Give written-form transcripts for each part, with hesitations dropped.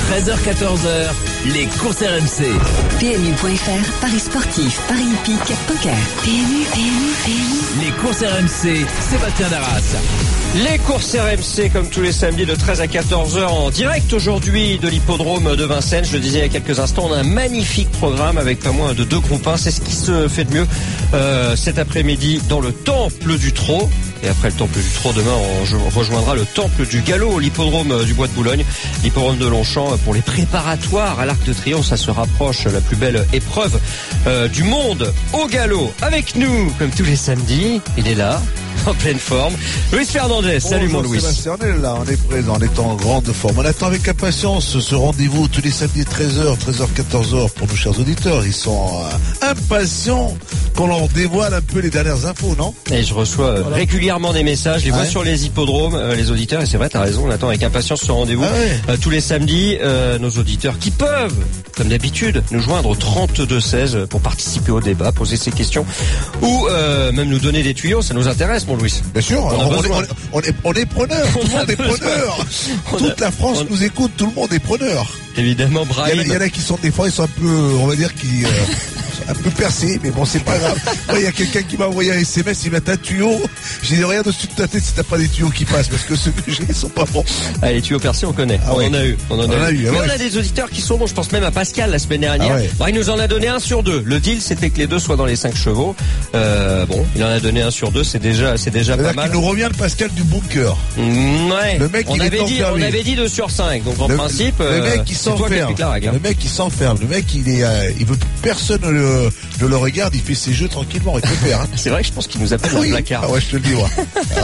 13h-14h, les courses RMC. PMU.fr, paris sportif, paris hippique, poker. PMU. Les courses RMC, Sébastien Darras. Les courses RMC, comme tous les samedis de 13 à 14h en direct aujourd'hui de l'hippodrome de Vincennes. Je le disais il y a quelques instants, on a un magnifique programme avec pas moins de 2 groupes 1. C'est ce qui se fait de mieux cet après-midi dans le Temple du Trot. Et après le Temple du Trot, demain, on rejoindra le Temple du Galop, l'hippodrome du Bois de Boulogne, l'hippodrome de Longchamp pour les préparatoires à l'Arc de Triomphe. Ça se rapproche, la plus belle épreuve du monde au galop. Avec nous, comme tous les samedis, il est là, en pleine forme. Luis Fernandez, salut mon Louis. Sébastien, on est là, on est présent, on est en grande forme. On attend avec impatience ce rendez-vous tous les samedis 13h, 14h pour nos chers auditeurs. Ils sont impatients qu'on leur dévoile un peu les dernières infos, non? Et je reçois régulièrement des messages, je les vois sur les hippodromes, les auditeurs, et c'est vrai, t'as raison, on attend avec impatience ce rendez-vous tous les samedis. Nos auditeurs qui peuvent, comme d'habitude, nous joindre au 32-16 pour participer au débat, poser ses questions ou même nous donner des tuyaux, ça nous intéresse mon Louis. Bien sûr, on est preneurs, tout le monde est preneur. Toute la France nous écoute, tout le monde est preneur. Évidemment, Brahim. Il y en a qui sont, des fois, ils sont un peu, on va dire, un peu percés, mais bon, c'est pas grave. Moi, il y a quelqu'un qui m'a envoyé un SMS, il m'a dit un tuyau. J'ai dit rien dessus de ta tête si t'as pas des tuyaux qui passent, parce que ceux que j'ai, ils sont pas bons. Ah, les tuyaux percés, on connaît. On en a eu. On a des auditeurs qui sont bons. Je pense même à Pascal la semaine dernière. Bon, il nous en a donné 1 sur 2. Le deal, c'était que les deux soient dans les 5 chevaux. Bon, il en a donné 1 sur 2. C'est déjà pas mal. Il nous revient le Pascal du bunker. Ouais. Le mec, on avait dit 2 sur 5. Donc, en principe, le mec, il s'enferme. Le mec, il s'enferme. Le mec, il veut personne ne le regarde, il fait ses jeux tranquillement, il peut faire. Hein. C'est vrai que je pense qu'il nous appelle dans le placard. Ah ouais, je te le dis, moi.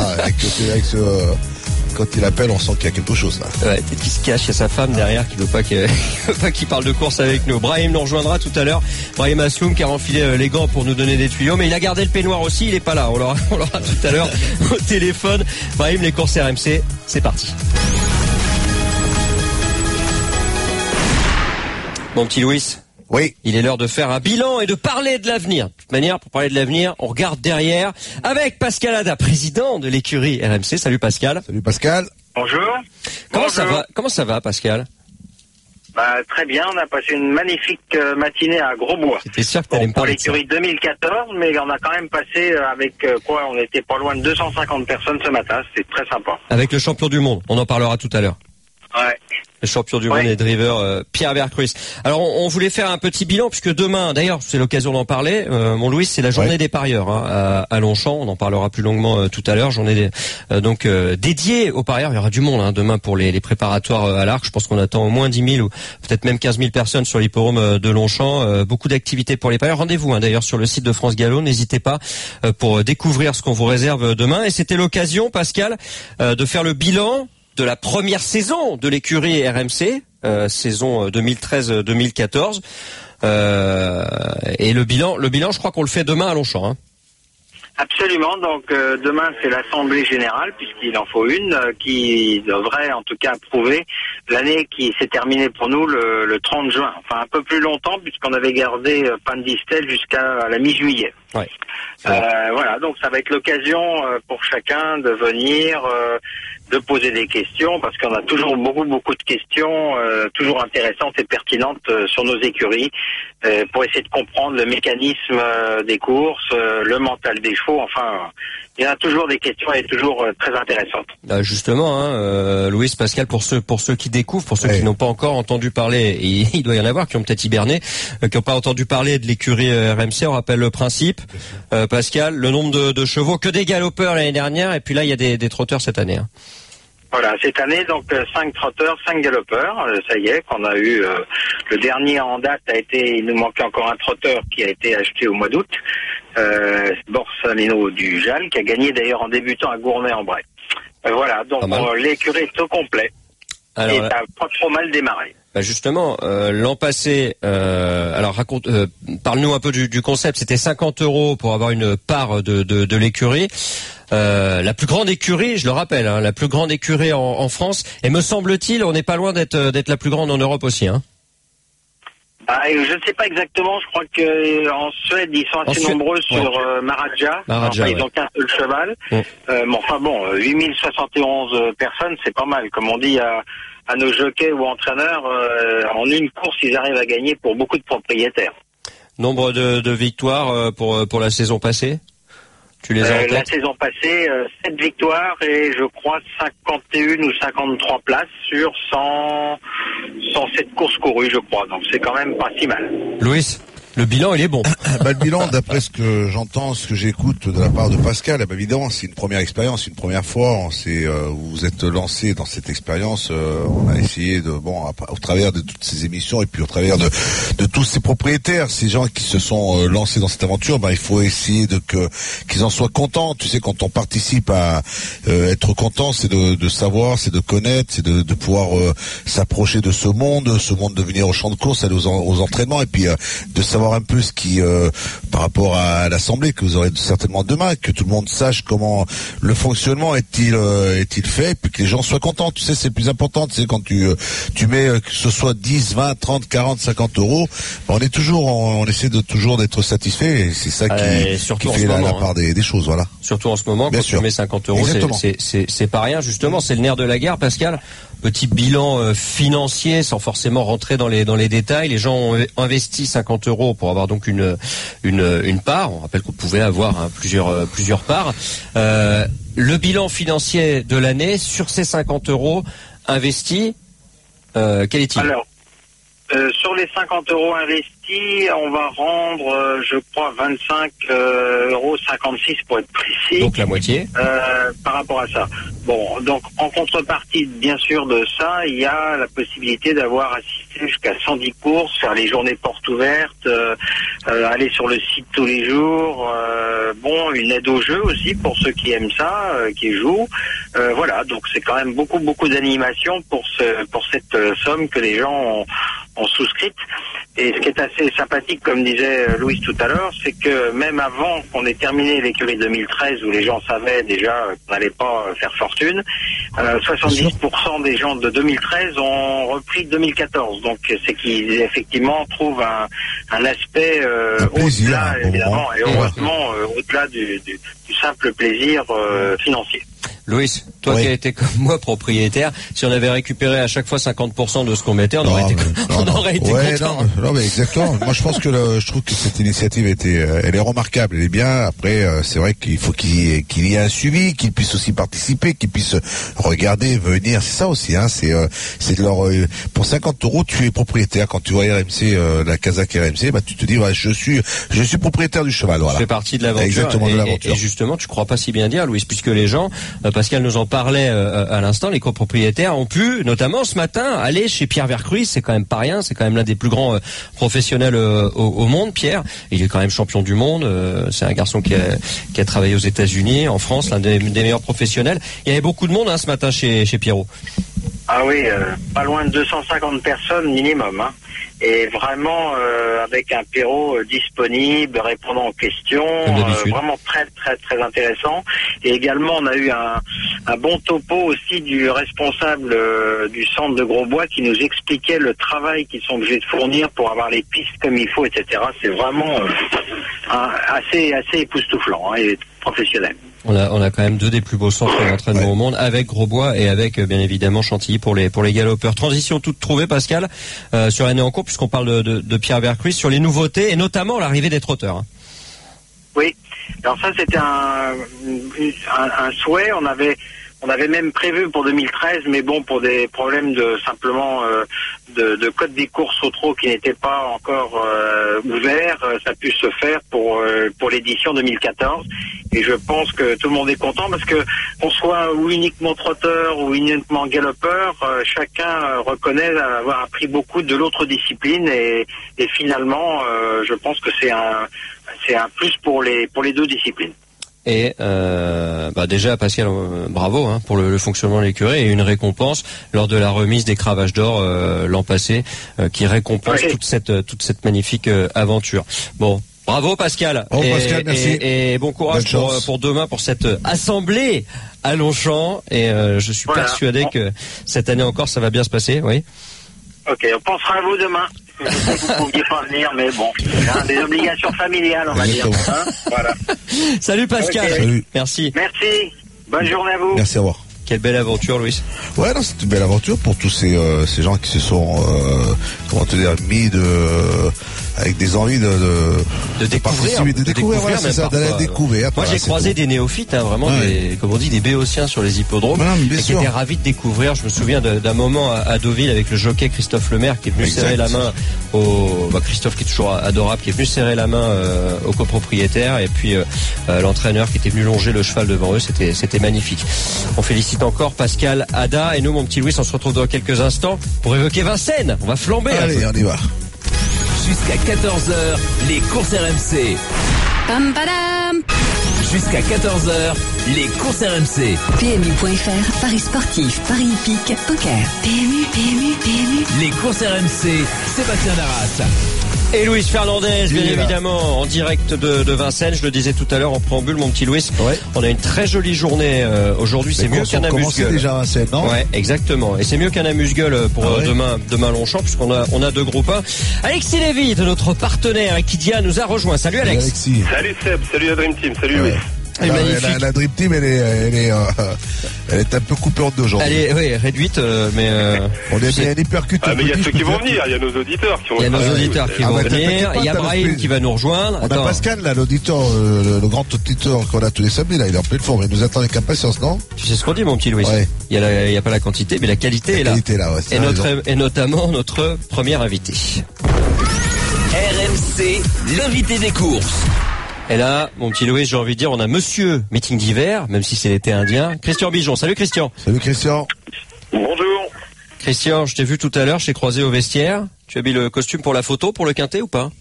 Quand il appelle, on sent qu'il y a quelque chose là. Ouais, peut-être qu'il se cache, il y a sa femme derrière qui veut pas qu'il parle de course avec nous. Brahim nous rejoindra tout à l'heure. Brahim Asloum qui a enfilé les gants pour nous donner des tuyaux, mais il a gardé le peignoir aussi, il est pas là. On l'aura tout à l'heure au téléphone. Brahim, les courses RMC, c'est parti. Mon petit Louis. Oui. Il est l'heure de faire un bilan et de parler de l'avenir. De toute manière, pour parler de l'avenir, on regarde derrière avec Pascal Ada, président de l'écurie RMC. Salut Pascal. Salut Pascal. Bonjour. Comment ça va Pascal? Très bien, on a passé une magnifique matinée à Grosbois. J'étais sûr que t'allais me parler de ça. Pour l'écurie 2014, mais on a quand même passé avec on était pas loin de 250 personnes ce matin, c'était très sympa. Avec le champion du monde, on en parlera tout à l'heure. Ouais. Le champion du monde et driver Pierre Vercruis. Alors on voulait faire un petit bilan puisque demain, d'ailleurs c'est l'occasion d'en parler, mon Louis, c'est la journée des parieurs à Longchamp, on en parlera plus longuement tout à l'heure, journée dédiée aux parieurs. Il y aura du monde demain pour les préparatoires à l'Arc. Je pense qu'on attend au moins 10 000 ou peut-être même 15 000 personnes sur l'hippodrome de Longchamp. Beaucoup d'activités pour les parieurs. Rendez-vous d'ailleurs sur le site de France Gallo, n'hésitez pas pour découvrir ce qu'on vous réserve demain. Et c'était l'occasion, Pascal, de faire le bilan de la première saison de l'écurie RMC, saison 2013-2014. Et le bilan, je crois qu'on le fait demain à Longchamp. Hein. Absolument. Donc demain c'est l'assemblée générale puisqu'il en faut une qui devrait en tout cas prouver l'année qui s'est terminée pour nous le 30 juin. Enfin un peu plus longtemps puisqu'on avait gardé Pan-Distel jusqu'à la mi-juillet. Ouais. Voilà. Donc ça va être l'occasion pour chacun de venir. De poser des questions parce qu'on a toujours beaucoup de questions toujours intéressantes et pertinentes sur nos écuries pour essayer de comprendre le mécanisme des courses, le mental des chevaux. Enfin, il y en a toujours des questions et toujours très intéressantes. Justement, Louis, Pascal, pour ceux qui découvrent, pour ceux qui n'ont pas encore entendu parler, et il doit y en avoir qui ont peut-être hiberné, qui n'ont pas entendu parler de l'écurie RMC. On rappelle le principe, Pascal, le nombre de chevaux, que des galopeurs l'année dernière, et puis là il y a des trotteurs cette année. Hein. Voilà, cette année, donc 5 trotteurs, 5 galopeurs, ça y est, qu'on a eu, le dernier en date il nous manquait encore un trotteur qui a été acheté au mois d'août, Borsalino du Jalles, qui a gagné d'ailleurs en débutant à Gournay-en-Bray. Voilà, donc l'écurie est au complet, et ça a pas trop mal démarré. Justement, l'an passé, parle-nous un peu du concept. C'était 50 € pour avoir une part de l'écurie. La plus grande écurie, je le rappelle, la plus grande écurie en France. Et me semble-t-il, on n'est pas loin d'être la plus grande en Europe aussi. Hein. Je ne sais pas exactement. Je crois qu'en Suède, ils sont assez nombreux sur Maharaja. Ils ont qu'un seul cheval. Mais 8071 personnes, c'est pas mal. Comme on dit, à nos jockeys ou entraîneurs, en une course, ils arrivent à gagner pour beaucoup de propriétaires. Nombre de victoires pour la saison passée? Tu les as en tête? La saison passée, 7 victoires et je crois 51 ou 53 places sur 107 courses courues, je crois. Donc c'est quand même pas si mal. Louis, le bilan, il est bon. Le bilan, d'après ce que j'entends, ce que j'écoute de la part de Pascal, évidemment, c'est une première expérience, une première fois. Vous êtes lancé dans cette expérience. On a essayé au travers de toutes ces émissions et puis au travers de tous ces propriétaires, ces gens qui se sont lancés dans cette aventure, il faut essayer qu'ils en soient contents. Tu sais, quand on participe à être content, c'est de savoir, c'est de connaître, c'est de pouvoir s'approcher de ce monde, de venir au champ de course, aller aux entraînements et puis de savoir un peu ce qui par rapport à l'assemblée que vous aurez certainement demain, que tout le monde sache comment le fonctionnement est-il fait, puis que les gens soient contents. Tu sais, c'est le plus important. Tu sais, quand tu mets que ce soit 10, 20, 30, 40, 50 euros, on essaie toujours d'être satisfait et c'est ça qui fait la part des choses, voilà. Surtout en ce moment, quand tu mets 50 euros, c'est pas rien, justement, c'est le nerf de la guerre, Pascal. Petit bilan financier, sans forcément rentrer dans les détails. Les gens ont investi 50 euros pour avoir donc une part. On rappelle qu'on pouvait avoir plusieurs parts. Le bilan financier de l'année sur ces 50 euros investis, quel est-il? Alors, sur les 50 euros investis, on va rendre, je crois, 25,56 euros pour être précis. Donc la moitié. Par rapport à ça. Bon, donc en contrepartie, bien sûr, de ça, il y a la possibilité d'avoir assisté jusqu'à 110 courses, faire les journées portes ouvertes, aller sur le site tous les jours. Une aide au jeu aussi pour ceux qui aiment ça, qui jouent. Voilà, donc c'est quand même beaucoup d'animation pour cette somme que les gens ont souscrite. Et ce qui est assez sympathique, comme disait Louis tout à l'heure, c'est que même avant qu'on ait terminé l'écurie 2013, où les gens savaient déjà qu'on n'allait pas faire fortune, 70% des gens de 2013 ont repris 2014. Donc c'est qu'ils effectivement trouvent un aspect au-delà, évidemment, et heureusement au-delà du simple plaisir financier. Louis, toi qui as été comme moi propriétaire, si on avait récupéré à chaque fois 50% de ce qu'on mettait, on aurait été content. Non, mais exactement. Moi, je pense que je trouve que cette initiative elle est remarquable, elle est bien. Après, c'est vrai qu'il faut qu'il y ait un suivi, qu'ils puissent aussi participer, qu'ils puissent regarder, venir. C'est ça aussi, hein. C'est de leur pour 50 euros, tu es propriétaire. Quand tu vois RMC, la Kazakh RMC, tu te dis, je suis propriétaire du cheval. Voilà. Tu fais partie de l'aventure. Exactement, de l'aventure. Et justement, tu crois pas si bien dire, Louis, puisque les gens, Pascal nous en parlait à l'instant, les copropriétaires ont pu, notamment ce matin, aller chez Pierre Vercruis. C'est quand même pas rien, c'est quand même l'un des plus grands professionnels au monde, Pierre. Il est quand même champion du monde. C'est un garçon qui a travaillé aux États-Unis, en France, l'un des meilleurs professionnels. Il y avait beaucoup de monde ce matin chez Pierrot. Ah oui, pas loin de 250 personnes minimum, hein. Et vraiment avec un Pierrot disponible, répondant aux questions, vraiment très très très intéressant. Et également on a eu un bon topo aussi du responsable du centre de Grosbois qui nous expliquait le travail qu'ils sont obligés de fournir pour avoir les pistes comme il faut, etc. C'est vraiment assez époustouflant, hein, et professionnel. On a quand même deux des plus beaux centres d'entraînement au monde, avec Grosbois et avec bien évidemment Chantilly pour les galopeurs. Transition toute trouvée, Pascal, sur l'année en cours, puisqu'on parle de Pierre Vercruis, sur les nouveautés et notamment l'arrivée des trotteurs. Hein. Oui, alors ça c'était un souhait. On avait même prévu pour 2013, mais bon, pour des problèmes de code des courses au trot qui n'étaient pas encore ouverts, ça a pu se faire pour l'édition 2014. Et je pense que tout le monde est content parce que qu'on soit ou uniquement trotteur ou uniquement galopeur, chacun reconnaît avoir appris beaucoup de l'autre discipline et finalement, je pense que c'est un plus pour les deux disciplines. Et déjà Pascal, bravo pour le fonctionnement de l'écurie et une récompense lors de la remise des cravages d'or l'an passé qui récompense toute cette magnifique aventure. Bon, bravo Pascal. Pascal, merci. Et bon courage pour demain pour cette assemblée à Longchamp et je suis persuadé que cette année encore ça va bien se passer, oui. Ok, on pensera à vous demain. Je sais que vous ne pouviez pas venir, mais bon, des obligations familiales, on va dire. Hein, voilà. Salut Pascal. Okay. Salut. Merci. Merci. Bonne journée à vous. Merci, au revoir. Quelle belle aventure, Louis. Ouais, non, c'est une belle aventure pour tous ces gens qui se sont, comment te dire, mis avec des envies de découvrir, voilà, c'est ça, d'aller découvrir. Moi, j'ai croisé des néophytes, vraiment, comme on dit, des béotiens sur les hippodromes, et qui étaient ravis de découvrir. Je me souviens d'un moment à Deauville avec le jockey Christophe Lemaire qui est venu serrer la main Christophe qui est toujours adorable, qui est venu serrer la main au copropriétaire, et puis l'entraîneur qui était venu longer le cheval devant eux. C'était magnifique. On félicite encore Pascal, Ada, et nous, mon petit Louis, on se retrouve dans quelques instants pour évoquer Vincennes. On va flamber. Allez, on y va. Jusqu'à 14h, les courses RMC. Pam padam. Jusqu'à 14h, les courses RMC. PMU.fr, paris sportif, paris hippique, poker. PMU. Les courses RMC, Sébastien Darras. Et Luis Fernandez, bien évidemment, en direct de Vincennes. Je le disais tout à l'heure en préambule, mon petit Louis. Ouais. On a une très jolie journée aujourd'hui. C'est mieux qu'un amuse-gueule. Déjà Vincennes, non? Ouais, exactement. Et c'est mieux qu'un amuse-gueule pour demain Longchamp, puisqu'on a deux groupes 1. Alexis Lévy, notre partenaire, et Kidia nous a rejoint. Salut Alex. Alexis. Salut Seb, salut la Dream Team, salut Louis. La Dream Team, elle est un peu coupée en deux aujourd'hui. Elle est réduite, mais on est bien hypercute. Ah, mais il y a ceux qui vont venir, il y a nos auditeurs qui vont venir. Il y a nos auditeurs qui vont venir. Il y a Brahim qui va nous rejoindre. On a Pascal, là, l'auditeur, le grand auditeur qu'on a tous les samedis, là, il est en pleine forme. Il nous attend avec impatience, non? Tu sais ce qu'on dit, mon petit Louis. Ouais. Il y a pas la quantité, mais la qualité est là. Et notamment notre premier invité. RMC, l'invité des courses. Et là, mon petit Louis, j'ai envie de dire, on a monsieur meeting d'hiver, même si c'est l'été indien, Christian Bijon. Salut Christian. Salut Christian. Bonjour. Christian, je t'ai vu tout à l'heure, je t'ai croisé au vestiaire. Tu as mis le costume pour la photo, pour le quintet ou pas?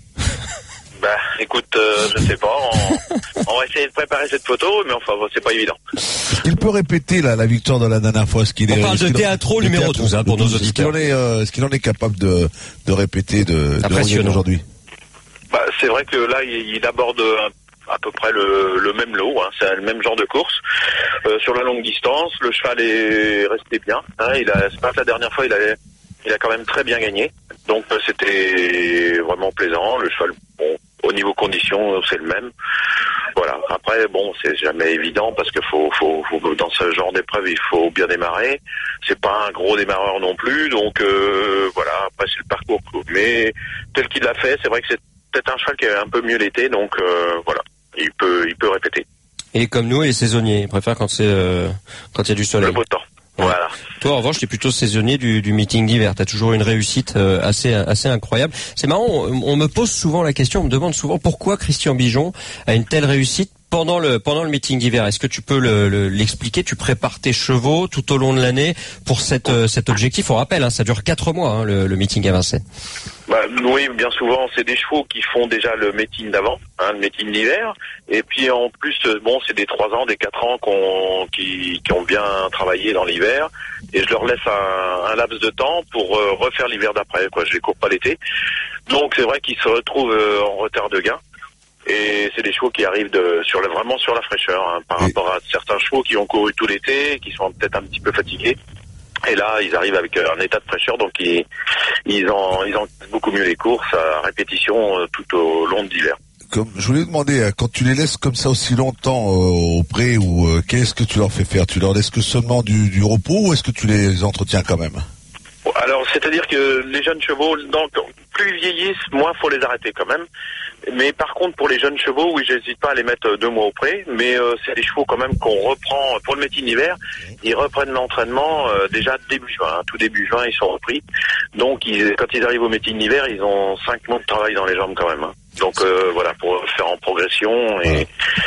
Écoute, je sais pas. On va essayer de préparer cette photo, mais enfin, c'est pas évident. Est-ce qu'il peut répéter la victoire de la dernière fois? On parle de théâtro numéro 12 pour nos auditeurs. Est-ce qu'il en est capable de répéter de aujourd'hui? C'est vrai que là, il aborde à peu près le même lot, c'est le même genre de course. Sur la longue distance, le cheval est resté bien. C'est pas que la dernière fois, il a quand même très bien gagné. Donc c'était vraiment plaisant. Le cheval, au niveau conditions, c'est le même. Voilà. Après, c'est jamais évident parce que faut dans ce genre d'épreuve, il faut bien démarrer. C'est pas un gros démarreur non plus, donc voilà. Après, c'est le parcours. Mais tel qu'il l'a fait, c'est vrai que c'est peut-être un cheval qui est un peu mieux l'été, donc voilà. Il peut répéter. Et comme nous, il est saisonnier. Il préfère quand il y a du soleil. Le beau temps. Voilà. Toi, en revanche, tu es plutôt saisonnier du meeting d'hiver. Tu as toujours une réussite assez incroyable. C'est marrant, on me pose souvent la question, on me demande souvent pourquoi Christian Bijon a une telle réussite pendant le meeting d'hiver. Est-ce que tu peux l'expliquer? Tu prépares tes chevaux tout au long de l'année pour cet objectif. On rappelle, ça dure 4 mois, le meeting à Vincennes. Oui, bien souvent, c'est des chevaux qui font déjà le meeting d'avant, le meeting d'hiver. Et puis en plus, c'est des 3 ans, des 4 ans qui ont bien travaillé dans l'hiver. Et je leur laisse un laps de temps pour refaire l'hiver d'après. Je les cours pas l'été. Donc c'est vrai qu'ils se retrouvent en retard de gain. Et c'est des chevaux qui arrivent vraiment sur la fraîcheur, par rapport à certains chevaux qui ont couru tout l'été, qui sont peut-être un petit peu fatigués. Et là, ils arrivent avec un état de fraîcheur, donc ils encaissent beaucoup mieux les courses à répétition tout au long de l'hiver. Comme je voulais demander, quand tu les laisses comme ça aussi longtemps au pré, ou qu'est-ce que tu leur fais faire? Tu leur laisses que seulement du repos, ou est-ce que tu les entretiens quand même? Alors, c'est-à-dire que les jeunes chevaux, plus ils vieillissent, moins faut les arrêter quand même. Mais par contre, pour les jeunes chevaux, oui, j'hésite pas à les mettre 2 mois au pré, mais c'est des chevaux quand même qu'on reprend pour le meeting d'hiver. Ils reprennent l'entraînement déjà début juin, tout début juin, ils sont repris. Donc, quand ils arrivent au meeting d'hiver, ils ont 5 mois de travail dans les jambes quand même. Donc voilà, pour faire en progression et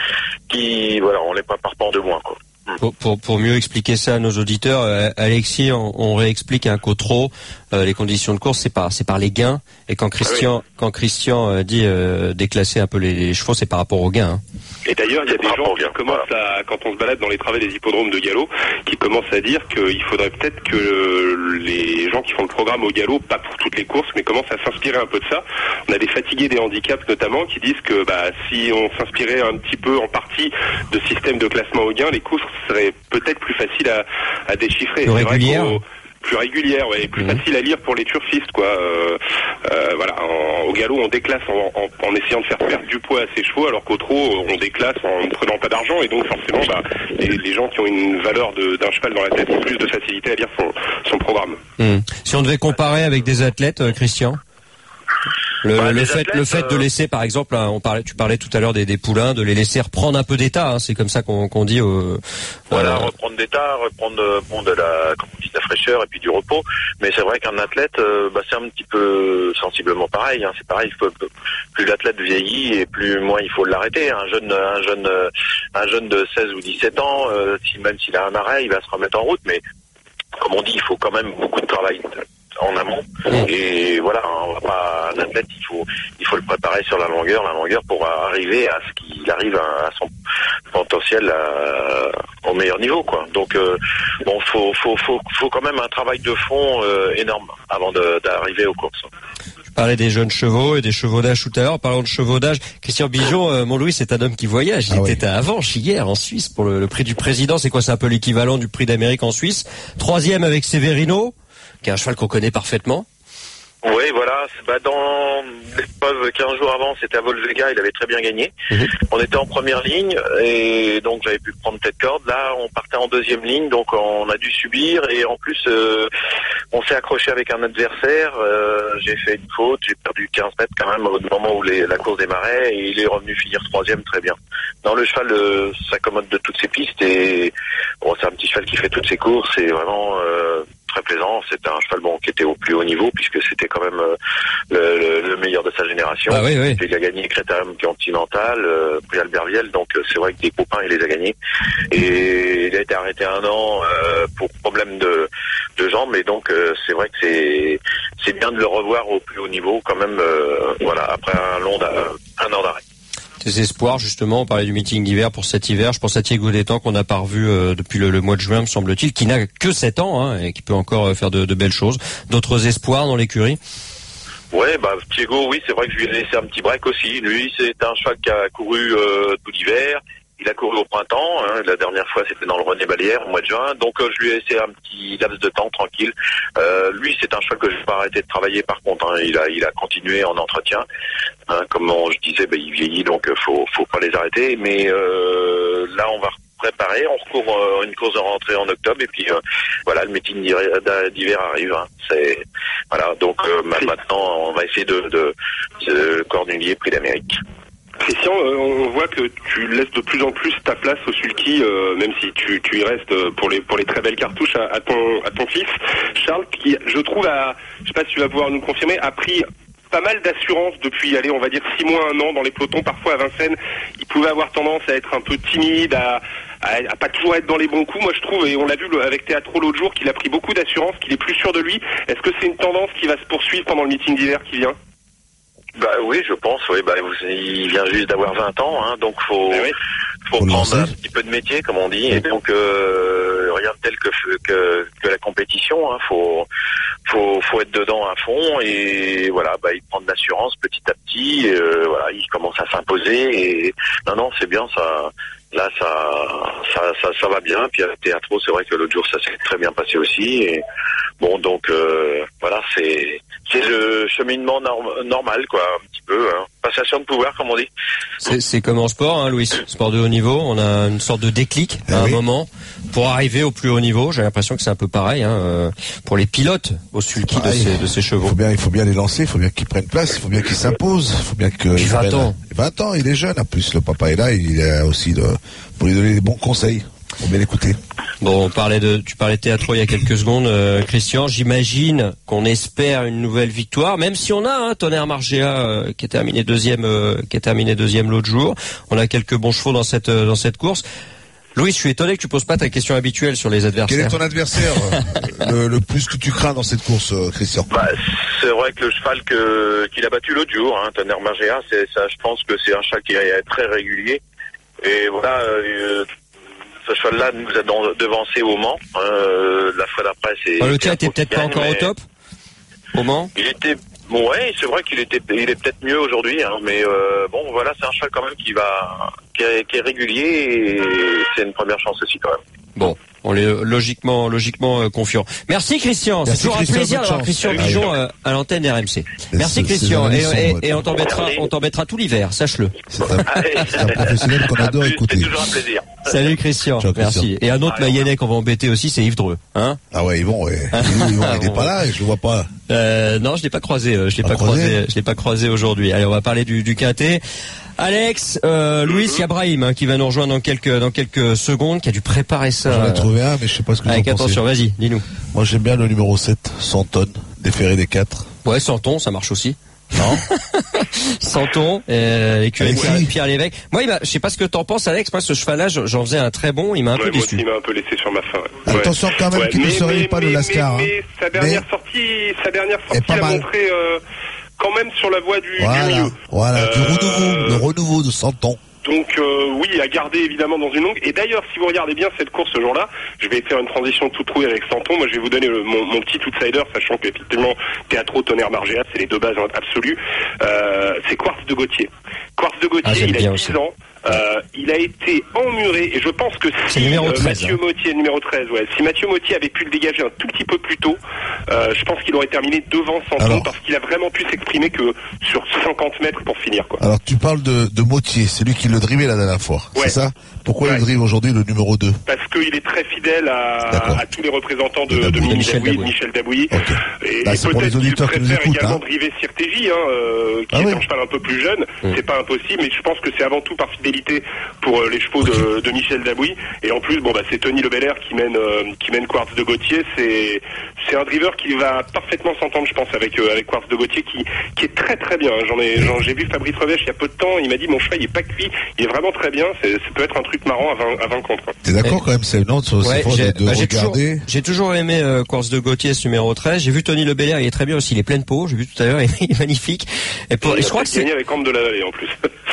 on les prépare pas en 2 mois, quoi. Pour mieux expliquer ça à nos auditeurs, Alexis, on réexplique qu'au trot, les conditions de course, c'est par les gains. Et quand Christian dit déclasser un peu les chevaux, c'est par rapport aux gains. Et d'ailleurs, il y a des gens qui commencent quand on se balade dans les travées des hippodromes de galop, qui commencent à dire qu'il faudrait peut-être que les gens qui font le programme au galop, pas pour toutes les courses, mais commencent à s'inspirer un peu de ça. On a des fatigués des handicaps notamment qui disent que si on s'inspirait un petit peu en partie de système de classement au gain, les courses seraient peut-être plus faciles à déchiffrer. Plus régulières. plus régulière, ouais, et plus facile à lire pour les turfistes, quoi. Voilà, au galop, on déclasse en essayant de faire perdre du poids à ses chevaux, alors qu'au trot, on déclasse en ne prenant pas d'argent, et donc forcément, les gens qui ont une valeur d'un cheval dans la tête ont plus de facilité à lire son programme. Si on devait comparer avec des athlètes, Christian, le fait de laisser, par exemple, tu parlais tout à l'heure des poulains, de les laisser reprendre un peu d'état, hein, c'est comme ça qu'on dit. Voilà, reprendre d'état, reprendre de la fraîcheur et puis du repos. Mais c'est vrai qu'un athlète, c'est un petit peu sensiblement pareil. Hein, c'est pareil, plus l'athlète vieillit et plus moins il faut l'arrêter. Un jeune de 16 ou 17 ans, même s'il a un arrêt, il va se remettre en route. Mais comme on dit, il faut quand même beaucoup de travail en amont. Et voilà, un athlète, il faut le préparer sur la longueur pour arriver à ce qu'il arrive à son potentiel au meilleur niveau, quoi. Donc faut quand même un travail de fond énorme avant d'arriver aux courses. Tu parlais des jeunes chevaux et des chevaux d'âge tout à l'heure. Parlons de chevaux d'âge. Christian Bijon, mon Louis, c'est un homme qui voyage. Il était à Avenches hier en Suisse pour le prix du président. C'est quoi? C'est un peu l'équivalent du prix d'Amérique en Suisse. 3e avec Severino, qui est un cheval qu'on connaît parfaitement. Oui, voilà. Dans l'épreuve 15 jours avant, c'était à Volvega, il avait très bien gagné. On était en première ligne et donc j'avais pu prendre tête corde. Là, on partait en deuxième ligne, donc on a dû subir et en plus, on s'est accroché avec un adversaire. J'ai fait une faute, j'ai perdu 15 mètres quand même au moment où la course démarrait et il est revenu finir 3e très bien. Non, le cheval s'accommode de toutes ses pistes et c'est un petit cheval qui fait toutes ses courses. C'est vraiment très plaisant. C'était un cheval qui était au plus haut niveau puisque c'était quand même le meilleur de sa génération. Ah, oui. Il a gagné Critérium Continental, prix Albert Viel, donc c'est vrai que des copains il les a gagnés. Et il a été arrêté 1 an pour problème de jambes, mais donc c'est vrai que c'est bien de le revoir au plus haut niveau quand même. Après un an d'arrêt. Tes espoirs, justement, on parlait du meeting d'hiver pour cet hiver. Je pense à Thiago Détan qu'on n'a pas revu depuis le mois de juin, me semble-t-il, qui n'a que 7 ans et qui peut encore faire de belles choses. D'autres espoirs dans l'écurie? Ouais, Thiago, oui, c'est vrai que je lui ai laissé un petit break aussi. Lui, c'est un cheval qui a couru tout l'hiver. Il a couru au printemps, la dernière fois c'était dans le René Balière au mois de juin, donc je lui ai laissé un petit laps de temps tranquille. Lui c'est un cheval que je vais pas arrêter de travailler par contre, il a continué en entretien. Comme je disais, il vieillit donc faut pas les arrêter, mais là on va préparer, on recourt une course de rentrée en octobre et puis le meeting d'hiver arrive. Donc maintenant on va essayer de Cornulier Prix d'Amérique. Christian, on voit que tu laisses de plus en plus ta place au sulky, même si tu y restes pour les très belles cartouches à ton fils Charles, qui je trouve je sais pas si tu vas pouvoir nous confirmer, a pris pas mal d'assurance depuis, on va dire 6 mois, 1 an dans les pelotons. Parfois à Vincennes, il pouvait avoir tendance à être un peu timide, à pas toujours être dans les bons coups. Moi je trouve, et on l'a vu avec Teatro l'autre jour, qu'il a pris beaucoup d'assurance, qu'il est plus sûr de lui. Est-ce que c'est une tendance qui va se poursuivre pendant le meeting d'hiver qui vient? Oui, je pense. Oui, il vient juste d'avoir 20 ans, donc faut prendre un petit peu de métier, comme on dit, et donc rien de tel que la compétition. Faut être dedans à fond et il prend de l'assurance petit à petit. Il commence à s'imposer et non, c'est bien ça. Là, ça va bien. Puis avec Teatro, c'est vrai que l'autre jour, ça s'est très bien passé aussi. Et c'est le cheminement normal, quoi, un petit peu. Passation de pouvoir, comme on dit. C'est comme en sport, Louis. Sport de haut niveau, on a une sorte de déclic à un moment pour arriver au plus haut niveau. J'ai l'impression que c'est un peu pareil pour les pilotes au sulky de ces chevaux. Il faut bien les lancer, il faut bien qu'ils prennent place, il faut bien qu'ils s'imposent, il faut bien que. 20 ans. 20 ans, il est jeune. En plus, le papa est là, il est aussi pour lui donner des bons conseils. Faut bien l'écouter. Bon, tu parlais de Teatro il y a quelques secondes, Christian. J'imagine qu'on espère une nouvelle victoire, même si on a Tonnerre Margea qui a terminé deuxième l'autre jour. On a quelques bons chevaux dans cette course. Louis, je suis étonné que tu poses pas ta question habituelle sur les adversaires. Quel est ton adversaire le plus que tu crains dans cette course, Christian? C'est vrai que le cheval qu'il a battu l'autre jour, Tonnerre Margea, je pense que c'est un cheval qui est très régulier. Et voilà. Ce cheval-là nous a devancé au Mans. La fois d'après, le tien était peut-être pas encore au top au Mans. Il était, c'est vrai il est peut-être mieux aujourd'hui, mais c'est un cheval quand même qui est régulier et c'est une première chance aussi quand même. Bon, On est logiquement confiant. Merci Christian, c'est toujours un plaisir d'avoir Christian Pigeon à l'antenne RMC. Merci Christian, et on t'embêtera tout l'hiver, sache-le. C'est un professionnel qu'on adore écouter. C'est toujours un plaisir. Salut Christian, merci. Et un autre Mayennais qu'on va embêter aussi, c'est Yves Dreux, hein? Ah ouais, Yvon, ouais. Il est pas là, je le vois pas. Non, je l'ai pas croisé, je l'ai pas croisé aujourd'hui. Allez, on va parler du quintet. Alex, Louis, il y a Brahim qui va nous rejoindre dans quelques secondes, qui a dû préparer ça. J'en ai trouvé un, mais je sais pas ce que vous en pensez. Attention, vas-y, dis-nous. Moi, j'aime bien le numéro 7, 100 tonnes, déféré des 4. Ouais, 100 tonnes, ça marche aussi. Non. 100 tonnes, écurie Pierre Lévesque. Moi, je sais pas ce que t'en penses, Alex. Moi, ce cheval-là, j'en faisais un très bon. Il m'a un peu déçu. Il m'a un peu laissé sur ma faim. Ouais. Attention quand même qu'il ne se réveille pas le Lascar. Mais sa dernière sortie, il a montré quand même sur la voie du milieu. Voilà, le renouveau de 100 ans. Donc oui, à garder évidemment dans une longue. Et d'ailleurs, si vous regardez bien cette course ce jour-là, je vais faire une transition toute trouée avec Santon. Moi, je vais vous donner mon petit outsider, sachant qu'effectivement, Teatro, Tonnerre, Margéas, c'est les deux bases absolues. C'est Quartz de Gauthier. Quartz de Gauthier, il a 10 ans. Il a été emmuré et je pense que si Mathieu Mottier, numéro 13, si Mathieu Mottier avait pu le dégager un tout petit peu plus tôt, je pense qu'il aurait terminé devant Santon parce qu'il a vraiment pu s'exprimer que sur 50 mètres pour finir, quoi. Alors tu parles de Mottier, c'est lui qui le drivait la dernière fois, c'est ça? Pourquoi il drive aujourd'hui le numéro 2? Parce qu'il est très fidèle à tous les représentants de Michel Dabouilly. Okay. Et peut-être qu'il préfère également driver Sirtégi, qui est un cheval un peu plus jeune. C'est pas impossible, mais je pense que c'est avant tout par fidélité pour les chevaux de Michel Dabouy. Et en plus, c'est Tony Le Belair qui mène Quartz de Gauthier. C'est un driver qui va parfaitement s'entendre, je pense, avec Quartz de Gauthier, qui est très très bien. J'ai vu Fabrice Revêche il y a peu de temps. Il m'a dit mon cheval il est pas cuit, il est vraiment très bien. Ça peut être un truc marrant à 20 contre. T'es d'accord quand même, c'est non de regarder. J'ai toujours aimé Quartz de Gauthier, ce numéro 13. J'ai vu Tony Le Belair, il est très bien aussi. Il est plein de peau. J'ai vu tout à l'heure, il est magnifique. Et je crois que c'est gagné avec Ambre de la Vallée en plus.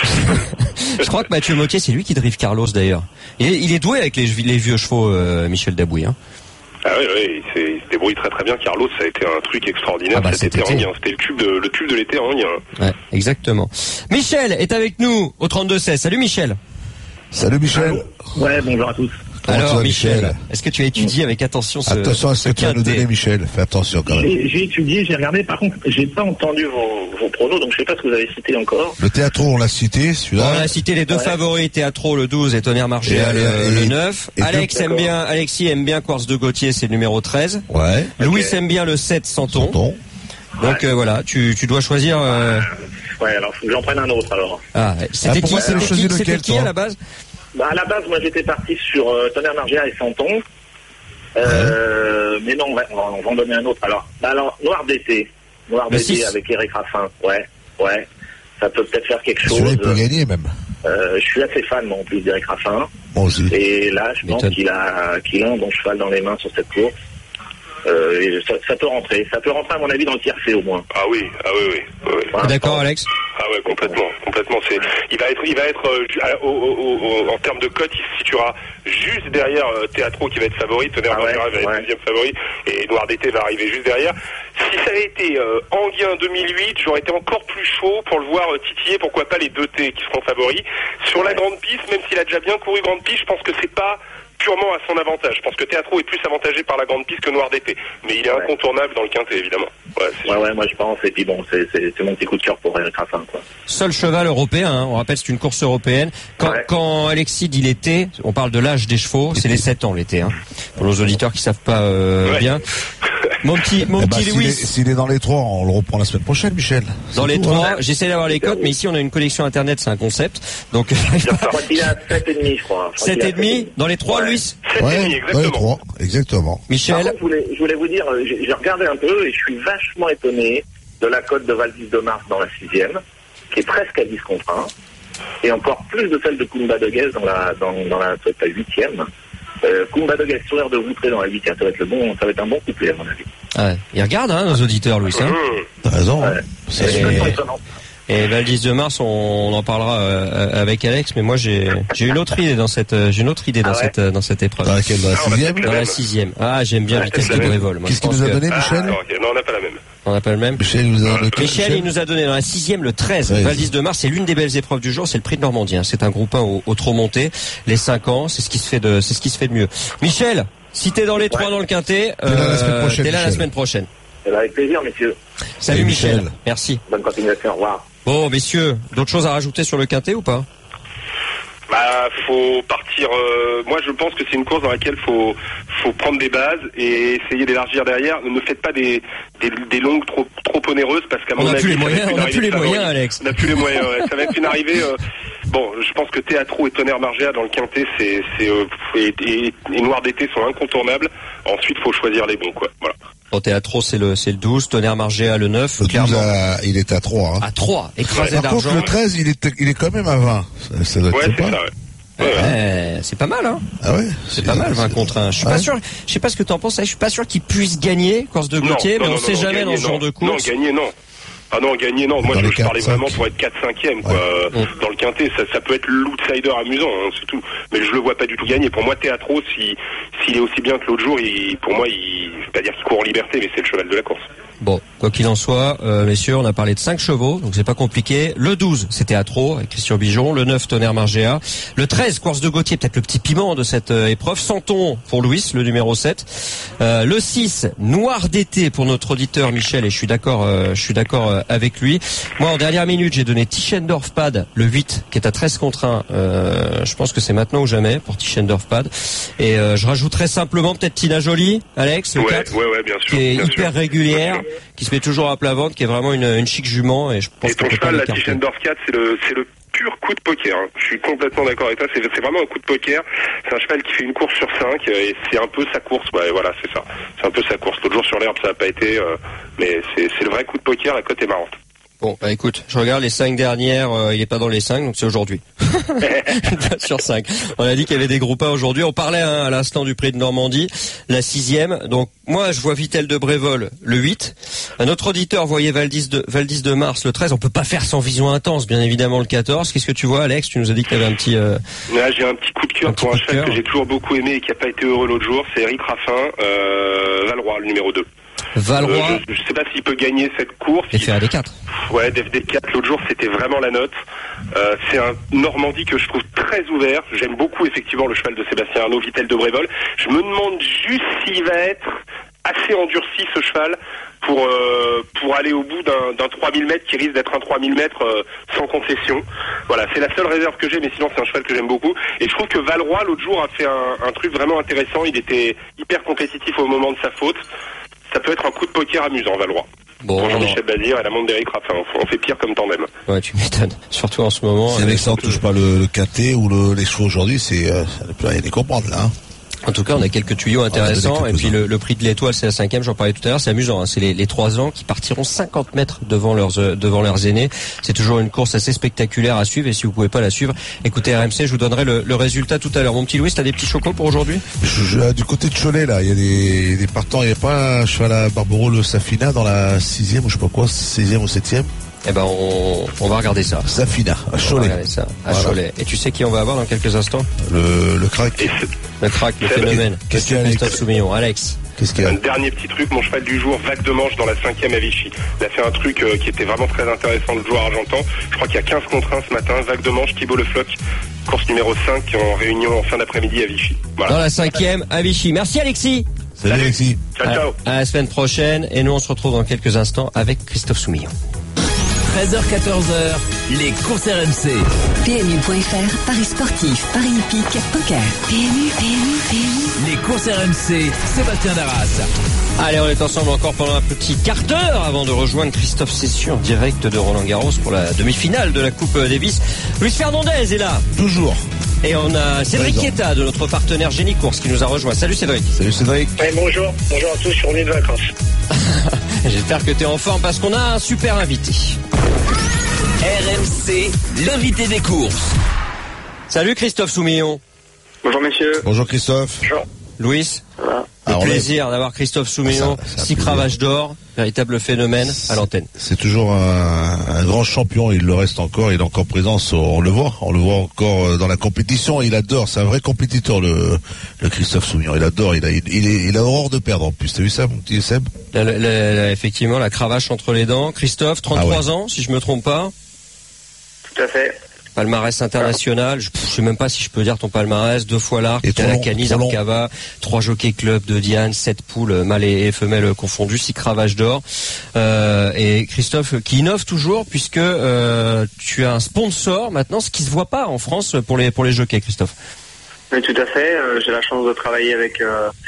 Je crois que Mathieu Mottier, c'est lui qui drive Carlos d'ailleurs. Il est doué avec les vieux chevaux, Michel Dabouy. Hein. Ah oui, il se débrouille très très bien. Carlos, ça a été un truc extraordinaire cet été. C'était le tube de l'été en lien. Ouais, exactement. Michel est avec nous au 32-16. Salut Michel. Salut Michel. Ouais, bonjour à tous. Alors Michel, est-ce que tu as étudié avec attention attention à ce que tu vas nous donner, Michel. Fais attention quand même. J'ai étudié, j'ai regardé. Par contre, j'ai pas entendu vos pronos, donc je sais pas ce que vous avez cité encore. Le Teatro, on l'a cité, celui-là. On a cité les deux favoris, Teatro le 12 et Tonnerre Margéas le 9. Alexis aime bien Quartz de Gauthier, c'est le numéro 13. Ouais. Louis aime bien le 7, Santon. Donc voilà, tu dois choisir. Ouais, alors faut que j'en prenne un autre alors. Ah, c'était qui à la base? À la base, moi j'étais parti sur Tonnerre Margéas et Santon. Mais non, on va en donner un autre. Alors Noir d'été avec Eric Raffin. Ouais. Ça peut peut-être faire quelque chose. Il peut gagner même. Je suis assez fan, moi, en plus, d'Eric Raffin. Moi aussi. Et là, je pense qu'il a un bon cheval dans les mains sur cette course. Et ça peut rentrer à mon avis dans le tiercé au moins. Ah oui. D'accord, Alex. Ah ouais, complètement. Il va être en termes de cote, il se situera juste derrière Teatro qui va être favori, Tonnerre Margéas va être deuxième favori et Noir d'été va arriver juste derrière. Si ça avait été Anguien 2008, j'aurais été encore plus chaud pour le voir titiller, pourquoi pas les 2T qui seront favoris. Sur la grande piste, même s'il a déjà bien couru grande piste, je pense que c'est pas purement à son avantage. Je pense que Teatro est plus avantagé par la grande piste que Noir d'été. Mais il est incontournable dans le quintet, évidemment. Ouais, moi je pense. Et puis bon, c'est mon petit coup de cœur pour Eric Raffin, quoi. Seul cheval européen, hein. On rappelle, c'est une course européenne. Quand Alexis dit l'été, on parle de l'âge des chevaux, c'est les 7 ans l'été, hein. Pour nos auditeurs qui savent pas bien. Mon petit Louis. S'il est dans les 3, on le reprend la semaine prochaine, Michel. Dans les 3, j'essaie d'avoir les cotes, mais ici on a une connexion internet, c'est un concept. Donc, je crois qu'il a 7,5, je crois. 7,5 dans les 3, Louis? 7,5, exactement. Dans les 3, exactement. Michel. Par contre, je voulais vous dire, j'ai regardé un peu et je suis vachement étonné de la cote de Valdis de Mars dans la 6e, qui est presque à 10 contre 1. Et encore plus de celle de Kumba de Guez dans la 8e. Kumba de Guez, sourire de Voutré dans la 8e, ça va être un bon couplet à mon avis. Ouais. Ils regardent, nos auditeurs, Louis. Hein. T'as raison. Ouais. C'est étonnant. Et Valdis de Mars, on en parlera avec Alex, mais moi j'ai une autre idée dans cette dans cette épreuve. Dans laquelle? Dans la 6e? Dans la 6e. Ah, j'aime bien Vitesse de Brévol. Qu'est-ce qu'il nous a donné, Michel? Non, on n'a pas la même. On n'a pas le même. Michel, il nous a donné dans la 6e le 13. Valdis de Mars, c'est l'une des belles épreuves du jour, c'est le prix de Normandie. Hein. C'est un groupe 1 au trot monté. Les 5 ans, c'est ce qui se fait de mieux. Michel, Si t'es dans les 3 dans le quintet, T'es là la semaine prochaine, t'es là la Michel. semaine prochaine. Avec plaisir, messieurs. Salut Michel. Merci. Bonne continuation, au revoir. Bon, messieurs, d'autres choses à rajouter sur le quintet ou pas? Bah, faut partir. Moi, je pense que c'est une course dans laquelle faut prendre des bases et essayer d'élargir derrière. Ne faites pas des longues trop onéreuses parce qu'à mon avis, On n'a plus les moyens, Alex. On n'a plus les moyens. Ouais. Ça va être une arrivée. Bon, je pense que Théâtro et Tonnerre Margéa dans le quintet, et Noir d'été sont incontournables. Ensuite, faut choisir les bons, quoi. Voilà. Bon, Théâtro, c'est le 12, Tonnerre Margéa le 9. Le 12, il est à 3. Hein. À 3, écrasé Par d'argent. contre, le 13, il est quand même à 20. Ça doit Ouais, être c'est pas. ça, ouais. C'est pas mal, hein. Ah ouais? C'est pas mal, 20 contre 1. Je suis pas sûr, je sais pas ce que t'en penses, je suis pas sûr qu'il puisse gagner, course de Gauthier, mais on sait jamais dans ce genre de course. Non, gagner, non. Ah non, gagner, non. Moi, je parlais vraiment pour être 4-5e, quoi. Ouais. Dans le quintet, ça peut être l'outsider amusant, hein, c'est tout. Mais je le vois pas du tout gagner. Pour moi, Théâtro, s'il est aussi bien que l'autre jour, pour moi, je vais pas dire qu'il court en liberté, mais c'est le cheval de la course. Bon, quoi qu'il en soit, messieurs, on a parlé de 5 chevaux, donc c'est pas compliqué. Le 12, c'était Théâtro, avec Christian Bijon. Le 9, Tonnerre Margéa. Le 13, course de Gauthier, peut-être le petit piment de cette épreuve. Santon pour Louis, le numéro 7. Le 6, Noir d'été pour notre auditeur Michel, et je suis d'accord avec lui. Moi, en dernière minute, j'ai donné Tischendorf Pad, le 8, qui est à 13 contre 1. Je pense que c'est maintenant ou jamais pour Tischendorf Pad. Et je rajouterais simplement peut-être Tina Jolie, Alex, le 4, ouais, bien sûr. qui est bien hyper sûr. régulière, qui se met toujours à plat ventre, qui est vraiment une chic jument, et je pense Et ton qu'on peut pas cheval, la l'écarter. Tischendorf 4, c'est le pur coup de poker. Hein. Je suis complètement d'accord avec toi. C'est vraiment un coup de poker. C'est un cheval qui fait une course sur 5 et c'est un peu sa course. Ouais, voilà, c'est ça. C'est un peu sa course. L'autre jour sur l'herbe, ça n'a pas été, mais c'est le vrai coup de poker. La cote est marrante. Bon, bah écoute, je regarde les 5 dernières, il est pas dans les 5, donc c'est aujourd'hui. Sur 5. On a dit qu'il y avait des groupes 1 aujourd'hui. On parlait à l'instant du prix de Normandie, la 6e. Donc moi, je vois Vitel de Brévol, le 8. Un autre auditeur voyait Valdis de Mars, le 13. On peut pas faire sans vision intense, bien évidemment, le 14. Qu'est-ce que tu vois, Alex? Tu nous as dit que tu avais un petit... Là, j'ai un petit coup de cœur pour un cheval que j'ai toujours beaucoup aimé et qui a pas été heureux l'autre jour. C'est Eric Raffin, Valroy, le numéro 2. Valroy. Je sais pas s'il peut gagner cette course. Et faire des 4. Ouais, DFD4, l'autre jour, c'était vraiment la note. C'est un Normandie que je trouve très ouvert. J'aime beaucoup, effectivement, le cheval de Sébastien Arnaud, Vitel de Brévol. Je me demande juste s'il va être assez endurci, ce cheval, pour aller au bout d'un 3000 mètres qui risque d'être un 3000 mètres sans concession. Voilà, c'est la seule réserve que j'ai, mais sinon, c'est un cheval que j'aime beaucoup. Et je trouve que Valroy, l'autre jour, a fait un truc vraiment intéressant. Il était hyper compétitif au moment de sa faute. Ça peut être un coup de poker amusant, Valroy. Bon, pour Jean-Michel Bazir et la montre d'Éric Raffin. On fait pire comme tandem. Ouais, tu m'étonnes. Surtout en ce moment. Si Alexandre touche pas le quintet ou les chevaux aujourd'hui, ça ne peut rien y comprendre, là. Hein. En tout cas, on a quelques tuyaux intéressants. Et puis le prix de l'Étoile, c'est la 5e, j'en parlais tout à l'heure, c'est amusant. Hein. C'est les 3 ans qui partiront 50 mètres devant leurs aînés. C'est toujours une course assez spectaculaire à suivre. Et si vous pouvez pas la suivre, écoutez RMC, je vous donnerai le résultat tout à l'heure. Mon petit Louis, t'as des petits chocos pour aujourd'hui? Du côté de Cholet, là, il y a des partants. Il n'y a pas un cheval à Barbaro, le Safina, dans la 6e ou je sais pas quoi, 16e ou 7e. Eh ben, on va regarder ça. Safina, à Cholet. On va regarder ça, à Cholet. Et tu sais qui on va avoir dans quelques instants? Le crack. Le crack, le phénomène. Qu'est-ce qu'il y a, Christophe Soumillon. Alex. Qu'est-ce qu'il y a? Un dernier petit truc, mon cheval du jour, Vague de Manche dans la 5e à Vichy. Il a fait un truc qui était vraiment très intéressant le jour à Argentan. Je crois qu'il y a 15 contre 1 ce matin. Vague de Manche, Thibaut Le Floch, course numéro 5 en réunion en fin d'après-midi à Vichy. Voilà. Dans la 5e à Vichy. Merci Alexis. Salut Alexis. Ciao, ciao. À la semaine prochaine. Et nous, on se retrouve dans quelques instants avec Christophe Soumillon. 13h-14h, les courses RMC. PMU.fr, Paris sportif, Paris hippique, poker. PMU. Les courses RMC, Sébastien Darras. Allez, on est ensemble encore pendant un petit quart d'heure avant de rejoindre Christophe Cessu en direct de Roland-Garros pour la demi-finale de la Coupe Davis. Luis Fernandez est là. Toujours. Et on a Cédric Quetta de notre partenaire Génie Course qui nous a rejoint. Salut Cédric. Salut Cédric. Ouais, bonjour à tous, je suis revenu de vacances. J'espère que tu es en forme parce qu'on a un super invité. RMC, l'invité des courses. Salut Christophe Soumillon. Bonjour messieurs. Bonjour Christophe. Bonjour. Louis, Voilà. le Alors, plaisir d'avoir Christophe Soumillon, ça 6 plaisir. cravaches d'or, véritable phénomène à l'antenne. C'est toujours un grand champion, il le reste encore, il est encore présent, on le voit encore dans la compétition, il adore, c'est un vrai compétiteur le Christophe Soumillon, il adore, il a horreur de perdre en plus, t'as vu ça mon petit Seb? Effectivement, la cravache entre les dents. Christophe, 33 ans, si je me trompe pas. Tout à fait. Palmarès international, je sais même pas si je peux dire ton palmarès, 2 fois l'Arc, Calacanis, Arcava, 3 Jockey Club de Diane, 7 poules, mâles et femelles confondues, 6 cravages d'or. Et Christophe qui innove toujours puisque tu as un sponsor maintenant, ce qui se voit pas en France pour les jockeys, Christophe. Oui, tout à fait. J'ai la chance de travailler avec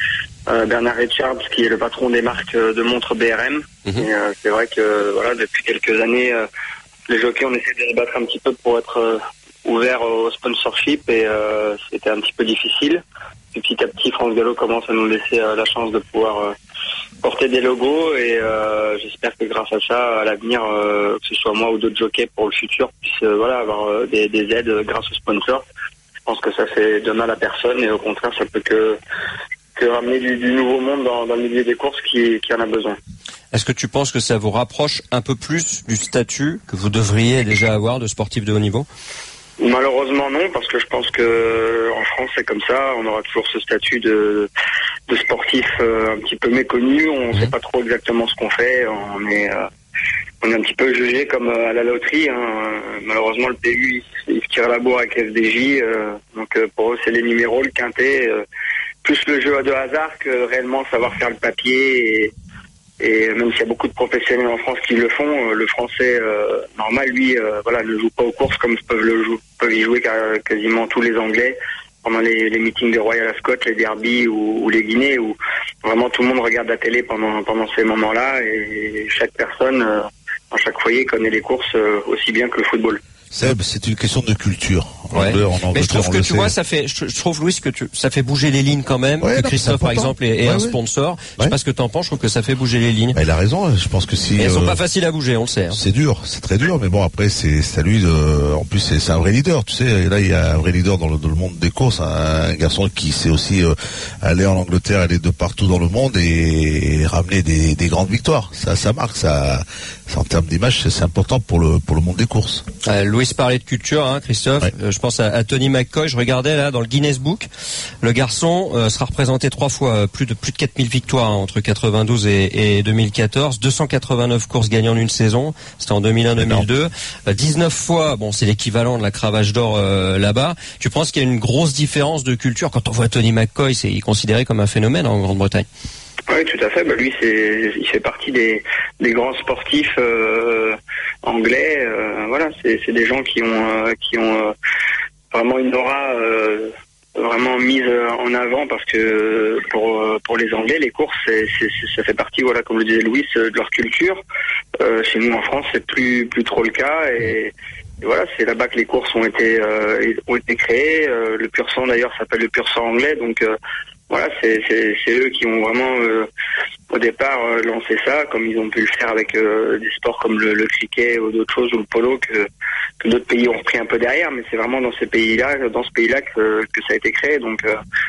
Bernard Richards, qui est le patron des marques de montres BRM. Et c'est vrai que voilà, depuis quelques années, les jockeys, on essaie de les battre un petit peu pour être ouverts au sponsorship et c'était un petit peu difficile. Et petit à petit, France Gallo commence à nous laisser la chance de pouvoir porter des logos et j'espère que grâce à ça, à l'avenir, que ce soit moi ou d'autres jockeys pour le futur, puissent avoir des aides grâce aux sponsors. Je pense que ça fait de mal à personne et au contraire, ça peut que ramener du nouveau monde dans le milieu des courses qui en a besoin. Est-ce que tu penses que ça vous rapproche un peu plus du statut que vous devriez déjà avoir de sportif de haut niveau ? Malheureusement non, parce que je pense que en France c'est comme ça, on aura toujours ce statut de sportif un petit peu méconnu, on ne sait pas trop exactement ce qu'on fait, on est un petit peu jugé comme à la loterie, hein. Malheureusement le PU il se tire la bourre avec FDJ, donc pour eux c'est les numéros, le quintet, plus le jeu de hasard que réellement savoir faire le papier et même s'il y a beaucoup de professionnels en France qui le font, le français normal, lui, ne joue pas aux courses comme peuvent y jouer quasiment tous les Anglais pendant les meetings de Royal Ascot, les derbies ou les Guinées, où vraiment tout le monde regarde la télé pendant ces moments-là et chaque personne dans chaque foyer connaît les courses aussi bien que le football. Seb, c'est une question de culture. Ouais. Mais je trouve que tu vois, je trouve Louis que ça fait bouger les lignes quand même. Ouais, que Christophe par exemple est un sponsor. Je sais pas ce que t'en penses. Je trouve que ça fait bouger les lignes. Il a raison. Je pense que si. Et elles sont pas faciles à bouger, on le sait. Hein. C'est dur, c'est très dur. Mais bon, après c'est à lui de. En plus c'est un vrai leader. Tu sais, et là il y a un vrai leader dans le monde des courses, un garçon qui sait aussi aller en Angleterre, aller de partout dans le monde et ramener des grandes victoires. Ça marque. Ça en termes d'image, c'est important pour le monde des courses. Louis parlait de culture, hein, Christophe. Ouais. Je pense à Tony McCoy. Je regardais là dans le Guinness Book. Le garçon sera représenté 3 fois, plus de 4000 victoires hein, entre 92 et 2014. 289 courses gagnées en une saison. C'était en 2001-2002. 19 fois, bon, c'est l'équivalent de la cravache d'or là-bas. Tu penses qu'il y a une grosse différence de culture quand on voit Tony McCoy, il est considéré comme un phénomène en Grande-Bretagne. Oui, tout à fait. Lui, il fait partie des grands sportifs anglais. C'est des gens qui ont vraiment une aura vraiment mise en avant parce que pour les Anglais, les courses, ça fait partie, comme le disait Louis, de leur culture. Chez nous en France, c'est plus trop le cas et voilà, c'est là-bas que les courses ont été créées. Le pur sang d'ailleurs s'appelle le pur sang anglais, donc. C'est eux qui ont vraiment au départ lancé ça, comme ils ont pu le faire avec des sports comme le cricket ou d'autres choses ou le polo que d'autres pays ont repris un peu derrière, mais c'est vraiment dans ce pays-là que ça a été créé, donc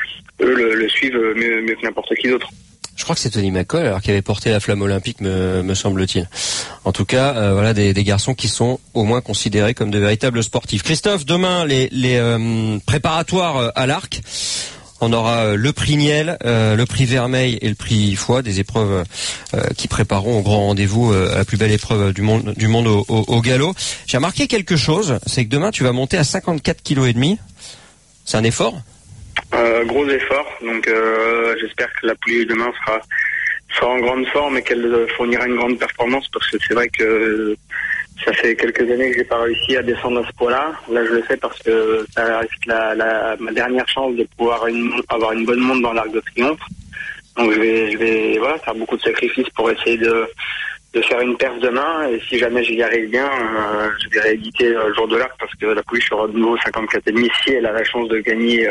eux le suivent mieux que n'importe qui d'autre. Je crois que c'est Tony McCoy qui avait porté la flamme olympique, me semble-t-il. En tout cas, des garçons qui sont au moins considérés comme de véritables sportifs. Christophe, demain les préparatoires à l'Arc. On aura le prix Niel, le prix Vermeil et le prix Foix, des épreuves qui prépareront au grand rendez-vous la plus belle épreuve du monde au galop. J'ai remarqué quelque chose, c'est que demain tu vas monter à 54,5 kg. C'est un effort ? Gros effort, donc j'espère que la pouliche demain sera en grande forme et qu'elle fournira une grande performance parce que c'est vrai que ça fait quelques années que j'ai pas réussi à descendre à ce poids-là. Là, je le fais parce que ça reste ma dernière chance de pouvoir avoir une bonne monte dans l'Arc de Triomphe. Donc je vais faire beaucoup de sacrifices pour essayer de faire une perf demain. Et si jamais j'y arrive bien, je vais rééditer le jour de l'Arc parce que la pouliche sera de nouveau 54,5 si elle a la chance de gagner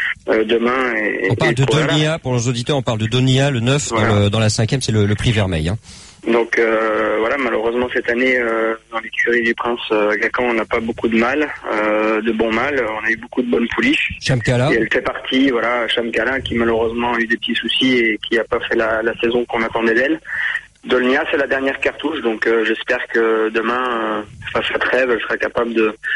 demain. On parle de Donia, pour nos auditeurs, on parle de Donia, le 9 dans la 5e, c'est le prix Vermeil. Hein. Donc malheureusement cette année dans l'écurie du Prince Gacan on n'a pas beaucoup de mal, de bons mâles, on a eu beaucoup de bonnes pouliches. Chamkala. Et elle fait partie, Chamkala qui malheureusement a eu des petits soucis et qui a pas fait la saison qu'on attendait d'elle. Dolnia c'est la dernière cartouche, donc j'espère que demain face à Trèves elle sera capable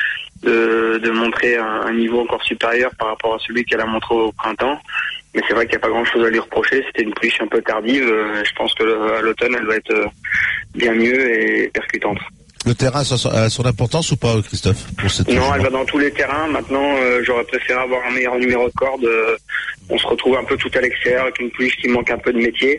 de montrer un niveau encore supérieur par rapport à celui qu'elle a montré au printemps. Mais c'est vrai qu'il n'y a pas grand-chose à lui reprocher. C'était une pouliche un peu tardive. Je pense que à l'automne, elle va être bien mieux et percutante. Le terrain a son importance ou pas, Christophe, pour cette Non, elle va dans tous les terrains. Maintenant, j'aurais préféré avoir un meilleur numéro de corde. On se retrouve un peu tout à l'extérieur avec une pouliche qui manque un peu de métier.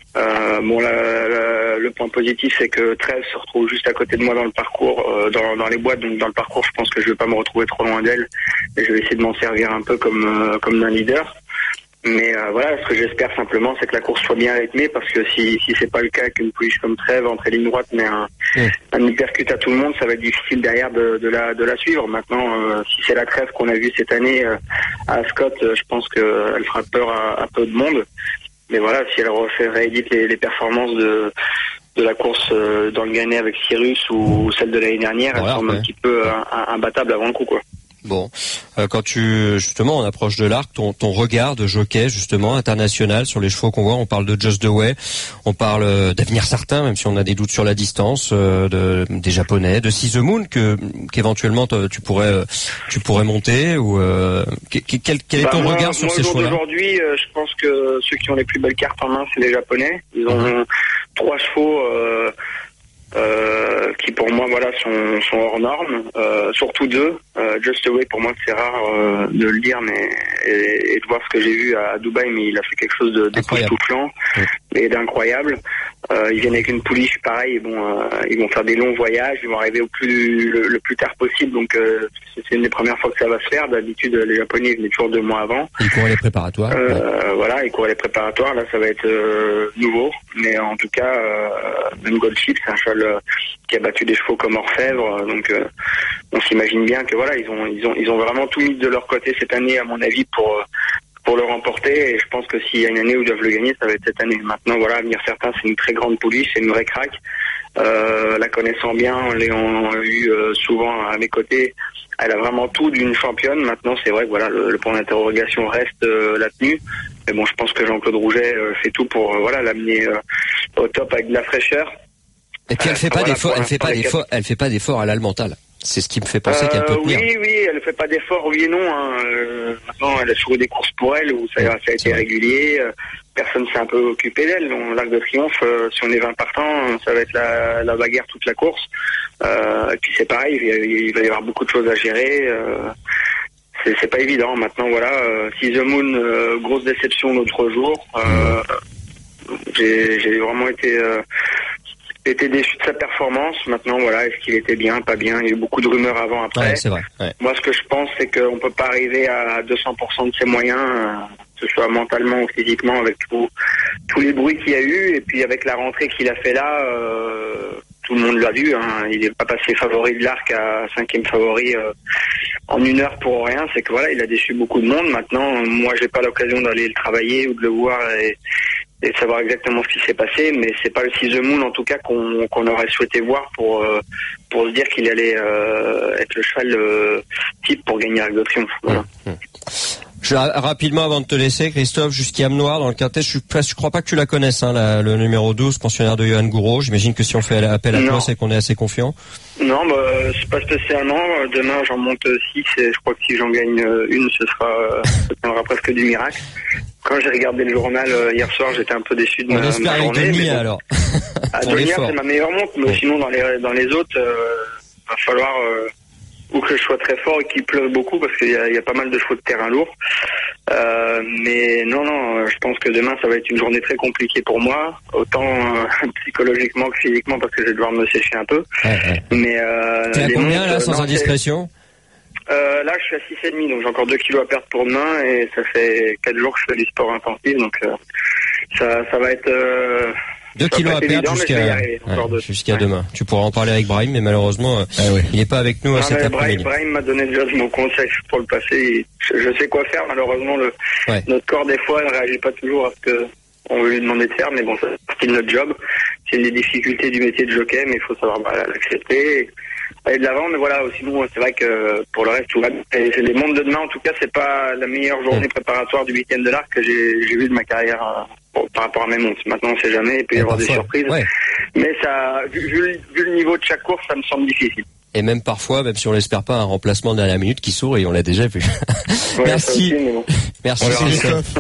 Le point positif, c'est que 13 se retrouve juste à côté de moi dans le parcours, dans les boîtes. Donc dans le parcours, je pense que je vais pas me retrouver trop loin d'elle. Et je vais essayer de m'en servir un peu comme d'un leader. Mais voilà, ce que j'espère simplement, c'est que la course soit bien rythmée, parce que si c'est pas le cas, qu'une pouliche comme Trèves entre ligne droite met un hypercute à tout le monde, ça va être difficile derrière de la suivre. Maintenant, si c'est la Trèves qu'on a vue cette année à Ascot, je pense qu'elle fera peur à peu de monde. Mais voilà, si elle réédite les performances de la course dans le Gannet avec Cyrus ou celle de l'année dernière, elle semble un petit peu imbattable avant le coup, quoi. Bon, quand justement on approche de l'arc, ton regard de jockey justement international sur les chevaux qu'on voit, on parle de Just the Way, on parle d'avenir certain, même si on a des doutes sur la distance, des japonais, de See the Moon qu'éventuellement tu pourrais monter, ou quel est ton regard sur ces chevaux-là? Aujourd'hui, je pense que ceux qui ont les plus belles cartes en main, c'est les japonais. Ils ont 3 chevaux qui pour moi sont hors normes, surtout 2. Just Away, pour moi c'est rare de le dire, mais et de voir ce que j'ai vu à Dubaï, mais il a fait quelque chose d'époustouflant et d'incroyable. Ils viennent avec une pouliche pareil, ils vont faire des longs voyages, ils vont arriver le plus tard possible, donc c'est une des premières fois que ça va se faire. D'habitude les Japonais venaient toujours 2 mois avant. Ils courent les préparatoires. Voilà, ils courent les préparatoires, là ça va être nouveau, mais en tout cas même Goldship, c'est un cheval qui a battu des chevaux comme Orfèvre, donc on s'imagine bien que voilà, ils ont vraiment tout mis de leur côté cette année, à mon avis, pour le remporter, et je pense que s'il y a une année où ils doivent le gagner, ça va être cette année. Maintenant, voilà, Avenir Certain, c'est une très grande pouliche, c'est une vraie craque. La connaissant bien, on l'a eu souvent à mes côtés, elle a vraiment tout d'une championne. Maintenant, c'est vrai que voilà, le point d'interrogation reste la tenue. Mais bon, je pense que Jean-Claude Rouget fait tout pour l'amener au top avec de la fraîcheur. Et puis elle fait pas d'effort à l'Almental. C'est ce qui me fait penser qu'elle peut tenir. Oui, elle fait pas d'effort, oui et non. Maintenant, elle a joué des courses pour elle où ça a été régulier. Personne s'est un peu occupé d'elle. L'Arc de Triomphe, si on est 20 partants, ça va être la bagarre toute la course. Et puis c'est pareil, il va y avoir beaucoup de choses à gérer. C'est pas évident. Maintenant, voilà, See the Moon, grosse déception l'autre jour. J'ai vraiment été déçu de sa performance. Maintenant, voilà, est-ce qu'il était bien, pas bien? Il y a eu beaucoup de rumeurs avant, après. Ouais, c'est vrai. Ouais. Moi, ce que je pense, c'est qu'on peut pas arriver à 200% de ses moyens, que ce soit mentalement ou physiquement, avec tous les bruits qu'il y a eu, et puis avec la rentrée qu'il a fait là, tout le monde l'a vu, hein. Il n'est pas passé favori de l'Arc à 5e favori en 1 heure pour rien. C'est que voilà, il a déçu beaucoup de monde. Maintenant, moi, j'ai pas l'occasion d'aller le travailler ou de le voir et de savoir exactement ce qui s'est passé, mais c'est pas le See the Moon en tout cas qu'on aurait souhaité voir pour se dire qu'il allait être le cheval type pour gagner l'Arc de Triomphe. Voilà. Rapidement avant de te laisser, Christophe, Jusqu'Am Noir dans le quintet, je crois pas que tu la connaisses, hein, le numéro 12, pensionnaire de Johan Gouraud. J'imagine que si on fait appel à toi, c'est qu'on est assez confiant. Non, c'est pas spécialement. Demain, j'en monte 6 et je crois que si j'en gagne une, ça sera presque du miracle. Quand j'ai regardé le journal hier soir, j'étais un peu déçu de ma journée. Donia, alors. Donia, c'est ma meilleure monte, mais sinon dans les autres, va falloir ou que je sois très fort et qu'il pleuve beaucoup, parce qu'il y a pas mal de chevaux de terrain lourd. Mais non, je pense que demain ça va être une journée très compliquée pour moi, autant psychologiquement que physiquement, parce que je vais devoir me sécher un peu. Ouais. Mais t'es à combien là, sans indiscrétion? Là, je suis à 6,5, donc j'ai encore 2 kilos à perdre pour demain, et ça fait 4 jours que je fais du sport intensif, donc ça va être 2 kilos à perdre jusqu'à demain. Tu pourras en parler avec Brahim, mais malheureusement, il n'est pas avec nous cet après-midi. Brahim m'a donné déjà de mon conseil pour le passé. Je sais quoi faire. Malheureusement, notre corps, des fois, ne réagit pas toujours à ce qu'on veut lui demander de faire, mais bon, c'est partie de notre job. C'est une des difficultés du métier de jockey, mais il faut savoir l'accepter. Aller de l'avant, mais voilà, sinon c'est vrai que pour le reste tout va bien. Et les montes de demain, en tout cas, c'est pas la meilleure journée préparatoire du week-end de l'Arc que j'ai vu de ma carrière par rapport à mes montes. Maintenant, on sait jamais, il peut y avoir des surprises. Ouais. Mais ça, vu le niveau de chaque course, ça me semble difficile. Et même parfois, même si on l'espère pas, un remplacement de dernière minute qui sourit, on l'a déjà vu. Ouais, merci. Aussi, mais bon. Merci Christophe.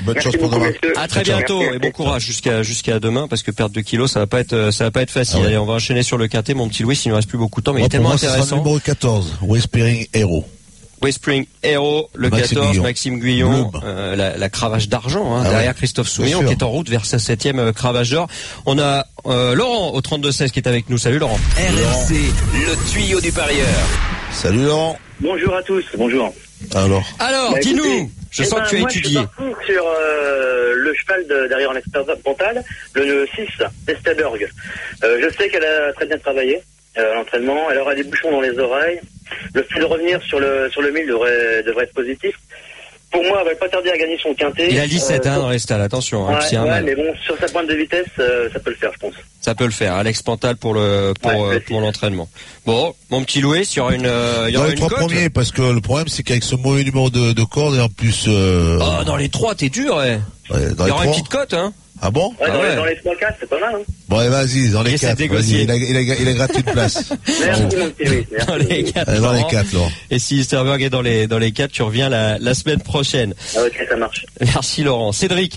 Bonne Merci chance pour beaucoup, demain. messieurs. À très Ciao. bientôt Merci. et bon courage jusqu'à demain parce que perdre 2 kilos ça va pas être facile. Ah ouais. Allez, on va enchaîner sur le quintet, mon petit Louis, il nous reste plus beaucoup de temps mais il Moi, est pour tellement moi, ce sera le intéressant. numéro 14, Westspring Hero. Westspring Hero, le Maxime 14, Guyon. Maxime Guyon, Bloom. la cravache d'argent, Ah derrière ouais. Christophe Bien Soumillon sûr. qui est en route vers sa 7e cravache d'or. On a Laurent au 32-16 qui est avec nous. Salut Laurent. RMC, le tuyau du parieur. Salut Laurent. Bonjour à tous, bonjour. Alors, Alors, Bah, dis-nous, écoutez, je sens que tu as moi, étudié. Je suis parti sur le cheval derrière l'expérimental, le 6, Esteberg. Je sais qu'elle a très bien travaillé à l'entraînement, elle aura des bouchons dans les oreilles. Le fait de revenir sur le 1000 devrait être positif. Pour moi, elle va pas tarder à gagner son quintet. Il a 17 dans les stalles, attention, Ouais, c'est un ouais, mal. mais bon, sur sa pointe de vitesse, ça peut le faire, je pense. Ça peut le faire. Alex Pantal pour l'entraînement. Bon, mon petit Louis, il y aura dans les une trois cote. premiers, parce que le problème, c'est qu'avec ce mauvais numéro de corde, et en plus, Oh, dans les 3, t'es dur, ouais, dans Il y les aura une trois. petite cote, hein. Ah bon? Ouais, Ah ouais. dans les 3-4, c'est pas mal, hein. Bon, allez, vas-y, dans les Essaie de 4. négocier. Vas-y, il a gratté une place. Merci, mon petit Louis. Dans Merci. les 4. Allez, dans les 4, Laurent. Et si Easterberg est dans les 4, tu reviens la semaine prochaine. Ah, ok, ça marche. Merci Laurent. Cédric.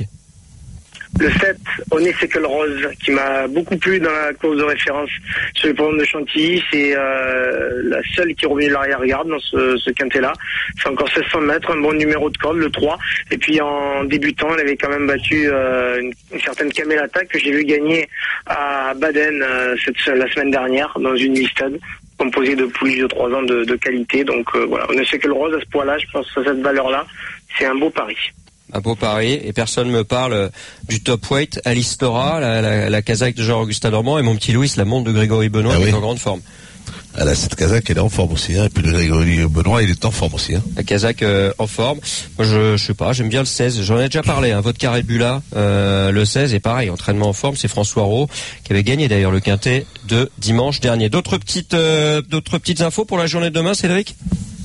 Le 7, Honeysuckle Rose, qui m'a beaucoup plu dans la course de référence sur le programme de Chantilly. C'est la seule qui est revenue de l'arrière-garde dans ce quintet-là. C'est encore 1600 mètres, un bon numéro de corde, le 3. Et puis en débutant, elle avait quand même battu une certaine Camelata que j'ai vu gagner à Baden la semaine dernière dans une listade composée de poulies de 3 ans de qualité. Donc voilà, Honeysuckle Rose à ce poids-là, je pense que cette valeur-là, c'est un beau pari. Un beau pari, et personne me parle du top weight. Alice Laura, la Kazakh de Jean-Augustin Normand, et mon petit Louis, la montre de Grégory Benoît, Ah qui est oui. en grande forme. Ah, là, cette Kazakh, elle est en forme aussi, hein. Et puis le Grégory Benoît, il est en forme aussi, hein. La Kazakh en forme. Moi, je sais pas, j'aime bien le 16. J'en ai déjà parlé, hein. Votre carré Bula, le 16, et pareil, entraînement en forme, c'est François Rowe, qui avait gagné d'ailleurs le quintet de dimanche dernier. D'autres petites infos pour la journée de demain, Cédric?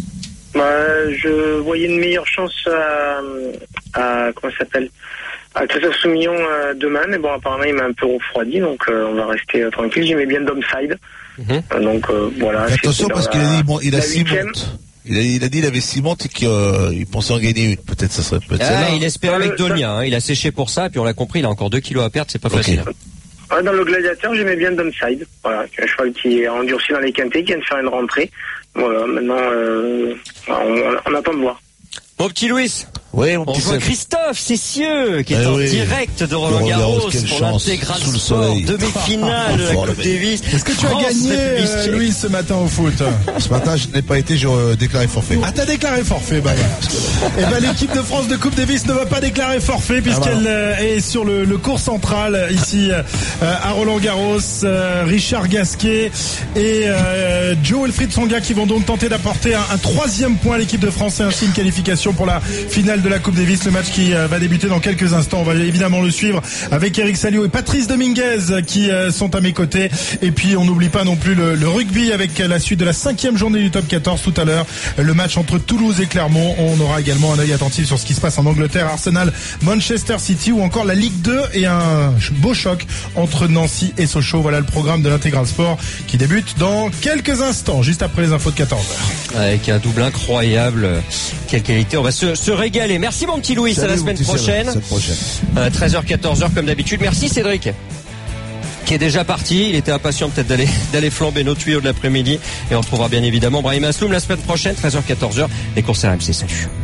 Je voyais une meilleure chance à comment ça s'appelle, à Christophe Soumillon demain, mais bon, apparemment il m'a un peu refroidi, donc on va rester tranquille. J'aimais bien Domside, donc voilà. Attention, c'était parce dans qu'il a dit, bon, il a la 6 huitième. montes. Il a dit, il avait 6 montes et qu'il pensait en gagner une. Peut-être, ça serait peut-être celle-là. Il espérait avec Donia, hein. Il a séché pour ça, et puis on l'a compris, il a encore 2 kilos à perdre, c'est pas facile. Dans le Gladiateur, j'aimais bien Domside, voilà, un cheval qui est endurci dans les quintets, qui vient de faire une rentrée. Voilà, maintenant, on attend de voir. Mon petit Louis. Oui, mon On petit voit Seb. Christophe Cessieux qui est Eh en oui. direct de Roland Roland-Garros Garros, quelle pour chance, l'intégral sous le sport, soleil. demi-finale de la Fort, le Coupe mec. Davis. Est-ce que tu as France gagné, République Tchèque. Louis, ce matin au foot? Ce matin, je n'ai pas été, j'ai déclaré forfait. Ah, t'as déclaré forfait, bah voilà. Et ben l'équipe de France de Coupe Davis ne va pas déclarer forfait puisqu'elle est sur le cours central ici à Roland-Garros. Richard Gasquet et Joe Wilfried Tsonga qui vont donc tenter d'apporter un 3e point à l'équipe de France et ainsi une qualification pour la finale de la Coupe Davis. Le match qui va débuter dans quelques instants. On va évidemment le suivre avec Eric Salio et Patrice Dominguez qui sont à mes côtés. Et puis on n'oublie pas non plus le rugby avec la suite de la 5e journée du top 14 tout à l'heure. Le match entre Toulouse et Clermont. On aura également un œil attentif sur ce qui se passe en Angleterre, Arsenal, Manchester City ou encore la Ligue 2 et un beau choc entre Nancy et Sochaux. Voilà le programme de l'intégral sport qui débute dans quelques instants, juste après les infos de 14h. Avec un double incroyable. Quelle qualité. On va se régaler. Merci mon petit Louis. À la semaine prochaine. 13h, 14h comme d'habitude. Merci Cédric. Qui est déjà parti. Il était impatient peut-être d'aller flamber nos tuyaux de l'après-midi. Et on retrouvera bien évidemment Brahim Asloum la semaine prochaine, 13h, 14h. Les courses RMC. Salut.